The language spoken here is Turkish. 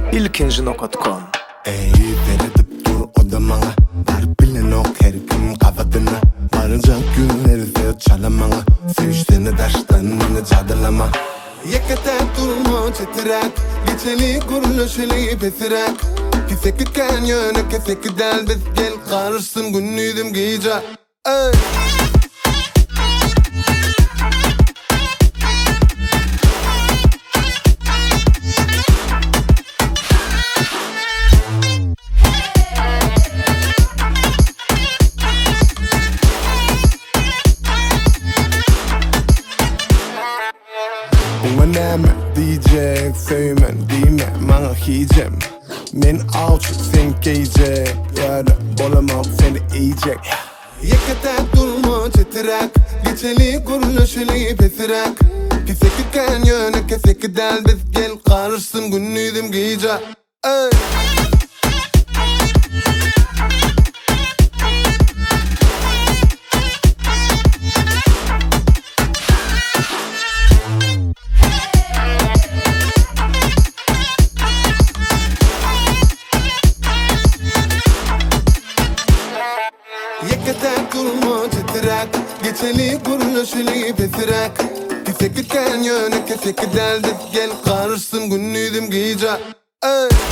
ilkinci.com. Ey veredip dur o da bana. Var bilen ok her gün kafadına. Varınca günleri sev çalamana. Seviştiğini dersten beni cadılama. Yekete durma çetirak. Geçeli kuruluşeli pesirak. Keseki kanyona keseki delbet. Gel karışsın günlüydüm giyece. Ey Umanam diyecek, söymen diyme bana hicem. Men alçı sen giyecek, ya da bolamam seni yiyecek. Yekete durma çetirak, geçeli kuruluşeli pesirak. Keseki kanyona keseki delbet. Gel karışsın günlüydüm giyece. Ey Yekete durma çetirak, geçeli kuruluşeli pesirak. Keseki kanyona keseki delbet. Gel karışsın günlüydüm giyece. Ey